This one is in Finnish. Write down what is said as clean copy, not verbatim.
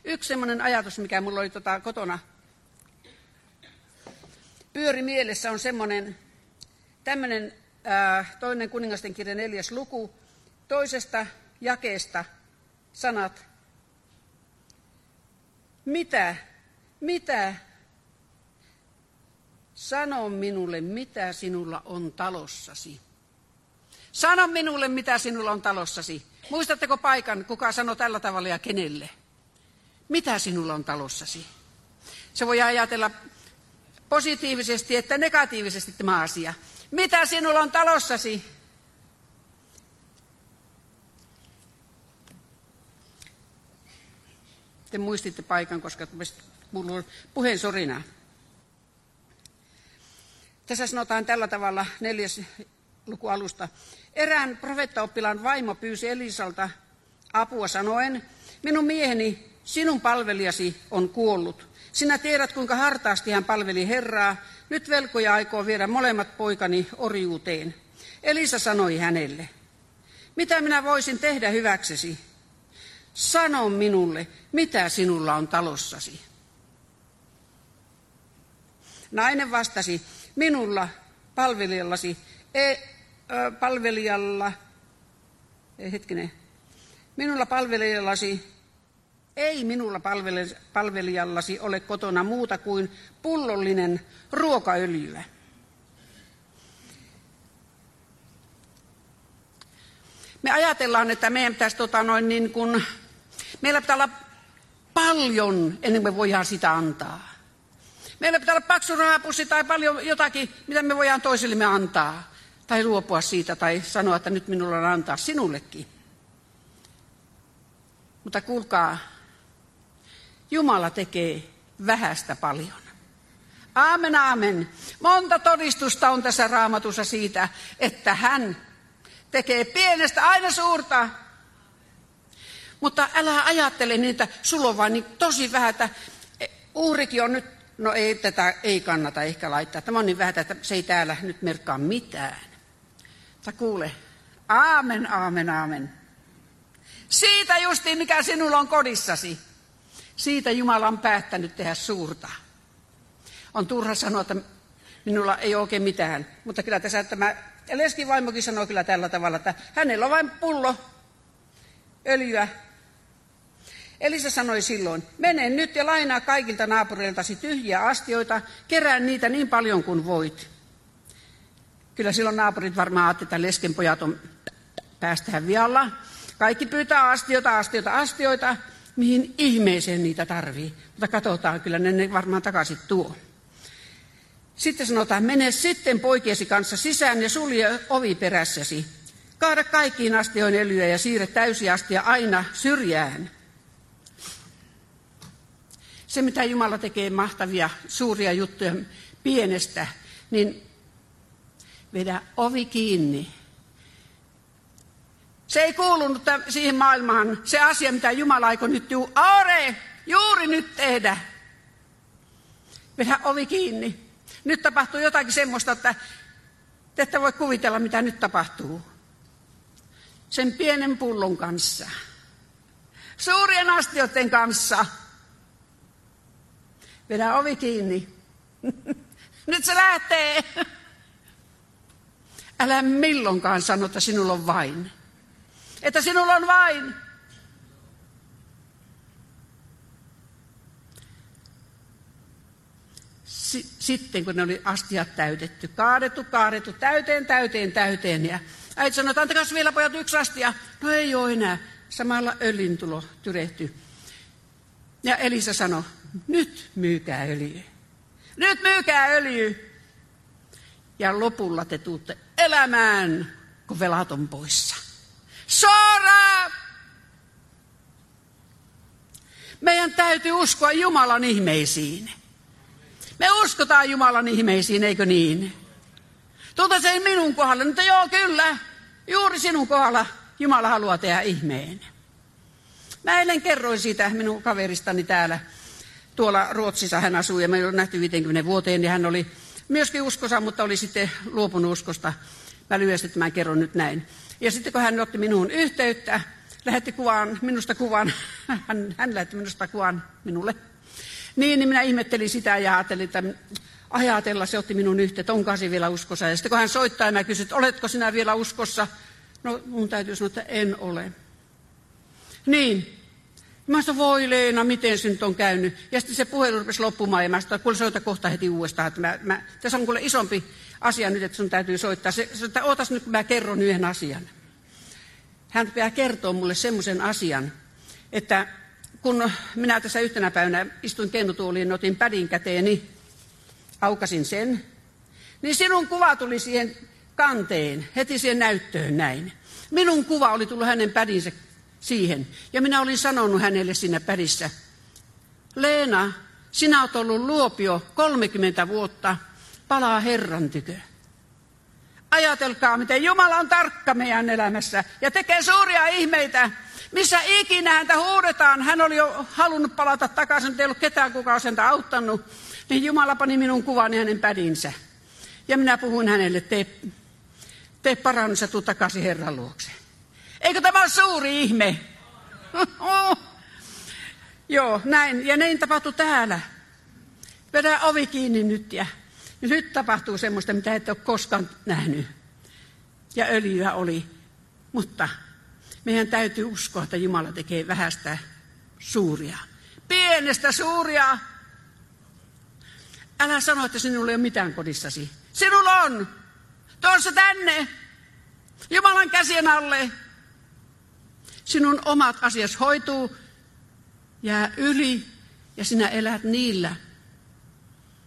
Yksi semmoinen ajatus, mikä mulla oli kotona pyöri mielessä, on tämmöinen 2. kuningasten kirja 4. luku, 2. jakeesta sanat. Mitä? Sano minulle, mitä sinulla on talossasi. Sano minulle, mitä sinulla on talossasi. Muistatteko paikan, kuka sanoi tällä tavalla ja kenelle? Mitä sinulla on talossasi? Se voi ajatella positiivisesti että negatiivisesti tämä asia. Mitä sinulla on talossasi? Te muistitte paikan, koska kuuluu puheen sorinaa. Tässä sanotaan tällä tavalla 4. luku alusta. Erään profeettaoppilaan vaimo pyysi Elisalta apua sanoen, minun mieheni, sinun palvelijasi on kuollut. Sinä tiedät, kuinka hartaasti hän palveli Herraa. Nyt velkoja aikoo viedä molemmat poikani orjuuteen. Elisa sanoi hänelle, mitä minä voisin tehdä hyväksesi? Sano minulle, mitä sinulla on talossasi. Nainen vastasi, minulla palvelijallasi ole kotona muuta kuin pullollinen ruokaöljyä. Me ajatellaan, että meidän pitäisi meillä pitää olla paljon ennen kuin me voidaan sitä antaa. Meillä pitää olla paksu rahapussi tai paljon jotakin, mitä me voidaan toisillemme antaa. Tai luopua siitä tai sanoa, että nyt minulla on antaa sinullekin. Mutta kuulkaa, Jumala tekee vähästä paljon. Aamen, aamen. Monta todistusta on tässä Raamatussa siitä, että hän tekee pienestä aina suurta. Mutta älä ajattele niin, että sulla on vain niin tosi vähän, että uhrikin on nyt, no ei tätä ei kannata ehkä laittaa. Tämä on niin vähän, että se ei täällä nyt merkkaa mitään. Mutta kuule, aamen, aamen, aamen. Siitä justiin, mikä sinulla on kodissasi. Siitä Jumala on päättänyt tehdä suurta. On turha sanoa, että minulla ei ole oikein mitään. Mutta kyllä tässä tämä leskin vaimokin sanoo kyllä tällä tavalla, että hänellä on vain pullo öljyä. Elisa sanoi silloin, mene nyt ja lainaa kaikilta naapureiltasi tyhjiä astioita, kerää niitä niin paljon kuin voit. Kyllä silloin naapurit varmaan ajattelivat, että leskenpojat on päästään vialla. Kaikki pyytää astioita, mihin ihmeeseen niitä tarvii. Mutta katsotaan, kyllä ne varmaan takaisin tuo. Sitten sanotaan, mene sitten poikiesi kanssa sisään ja sulje ovi perässäsi. Kaada kaikkiin astioihin öljyä ja siirre täysi astia aina syrjään. Se, mitä Jumala tekee mahtavia, suuria juttuja pienestä, niin vedä ovi kiinni. Se ei kuulunut siihen maailmaan, se asia, mitä Jumala aikoi nyt juuri nyt tehdä. Vedä ovi kiinni. Nyt tapahtuu jotakin semmoista, että te ette voi kuvitella, mitä nyt tapahtuu. Sen pienen pullon kanssa. Suurien astioiden kanssa. Vedä ovi kiinni. Nyt se lähtee. Älä milloinkaan sano, että sinulla on vain. Että sinulla on vain. Sitten kun ne oli astiat täytetty, kaadettu, täyteen. Ja äiti sanoi, että antakaa vielä pojat 1 astia. No ei ole enää. Samalla öljyntulo tyrehtyi. Ja Elisa sanoi, nyt myykää öljy. Nyt myykää öljy. Ja lopulla te tuutte elämään, kun velat on poissa. Suoraan! Meidän täytyy uskoa Jumalan ihmeisiin. Me uskotaan Jumalan ihmeisiin, eikö niin? Se ei minun kohdalla, mutta joo kyllä. Juuri sinun kohdalla Jumala haluaa tehdä ihmeen. Mä eilen kerroin siitä minun kaveristani täällä. Tuolla Ruotsissa hän asuu ja me ollaan nähty 50 vuoteen ja hän oli myöskin uskossa, mutta oli sitten luopunut uskosta. Mä lyhyesti tämän kerron nyt näin. Ja sitten kun hän otti minuun yhteyttä, lähetti minusta kuvan, hän lähetti minusta kuvan minulle. Niin minä ihmettelin sitä ja ajattelin, että ajatella, se otti minun yhteyttä, onkaan se vielä uskossa. Ja sitten kun hän soittaa ja mä kysyin, että oletko sinä vielä uskossa? No mun täytyy sanoa, että en ole. Niin. Mä sanoin, voi Leena, miten se nyt on käynyt? Ja sitten se puhelu rupesi loppumaan ja mä sanoin, että kuule soita kohta heti uudestaan. Että tässä on kuule isompi asia nyt, että sun täytyy soittaa. Se sanoi, että ootas nyt, kun mä kerron yhden asian. Hän rupeaa kertoa mulle semmoisen asian, että kun minä tässä yhtenä päivänä istuin kennutuoliin, otin pädin käteeni, aukasin sen, niin sinun kuva tuli siihen kanteen, heti siihen näyttöön näin. Minun kuva oli tullut hänen pädinsä siihen, ja minä olin sanonut hänelle siinä pädissä, Leena, sinä olet ollut luopio 30 vuotta, palaa Herran tykö. Ajatelkaa, miten Jumala on tarkka meidän elämässä ja tekee suuria ihmeitä. Missä ikinä häntä huudetaan, hän oli jo halunnut palata takaisin, mutta ei ollut ketään, kuka olisi häntä auttanut. Niin Jumala pani minun kuvani hänen pädinsä. Ja minä puhuin hänelle, tee parannus ja tuu takaisin Herran luokse. Eikö tämä ole suuri ihme? Joo, näin. Ja näin tapahtui täällä. Vedä ovi kiinni nyt ja nyt tapahtuu semmoista, mitä et ole koskaan nähnyt. Ja öljyä oli. Mutta meidän täytyy uskoa, että Jumala tekee vähästä suuria. Pienestä suuria. Älä sano, että sinulla ei ole mitään kodissasi. Sinulla on. Tuossa tänne. Jumalan käsien alle. Sinun omat asias hoituu, jää yli ja sinä elät niillä.